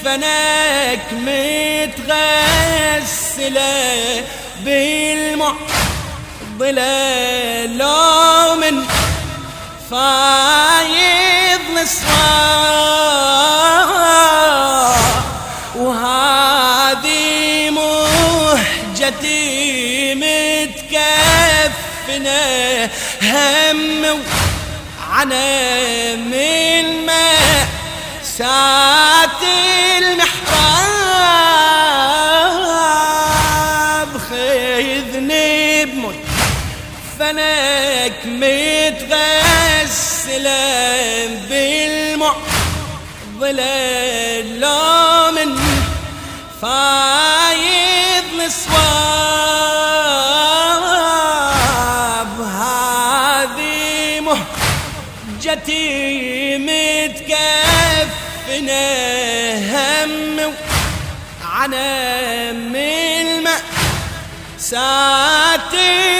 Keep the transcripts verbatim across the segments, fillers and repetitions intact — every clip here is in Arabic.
كفنك متغسلة بالمعضلة، لو من فايض نصفا، وهذه مهجتي متكفنة هم وعنا من مأساة المحراب. خذني بمد فنك متغسلة بالمعضلة، لو من فايض نصواب، هذه مهجتي متكفنة هم وعنا من مأساة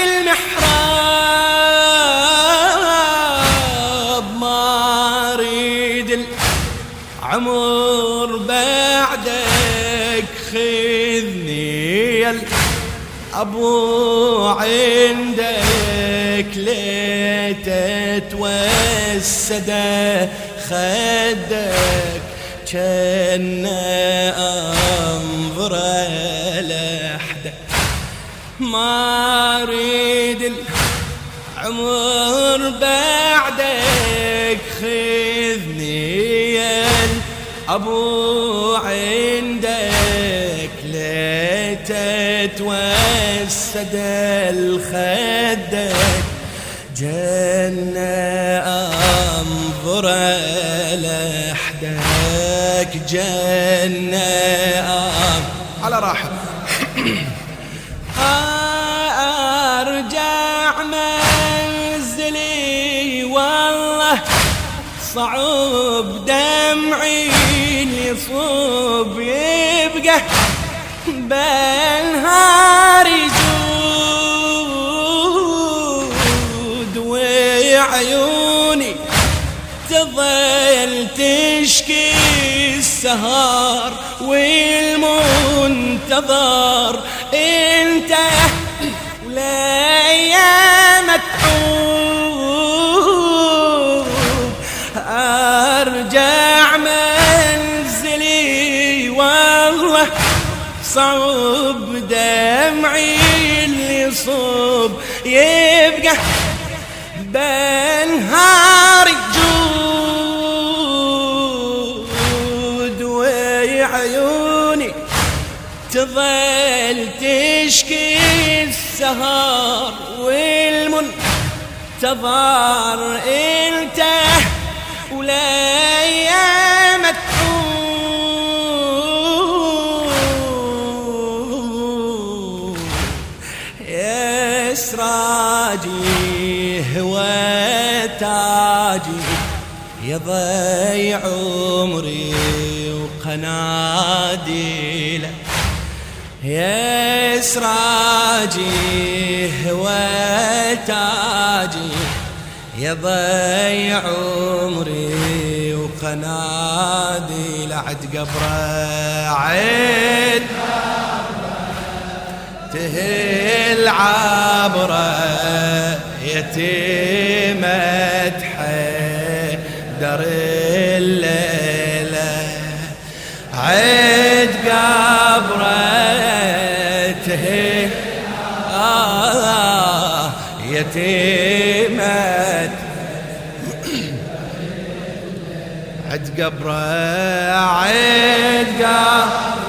المحراب. ما أريد العمر بعدك، خذني يا أبو عندك، لتتوسد خدك كان أنظر لحدك. ما أريد العمر بعدك، خذني يا أبو عندك، لتتوسد الخدك جنة أنظر لحدك، جنة أنظر على راحة. أرجع منزلي والله صعب، دمعي يصب يبقى بالنهار يجود، وعيوني تظل تشكي السهر والمنتظر انت وليا متعوب. ارجع منزلي والله صعب، دمعي اللي صب يبقى بالنهار جود، وعيوني تظل تشكي السهر والمنتظر انت ولا متعوب. يا سراجي هو تاجي، يضيع عمري وقناديله، يا سراجي هو تاجي، يضيع عمري وقناديله، عد قبره عد تهل عبره، يتيمة حيدر الليلة، عد قبره تهل آه يتيمة، عد قبره عد قبره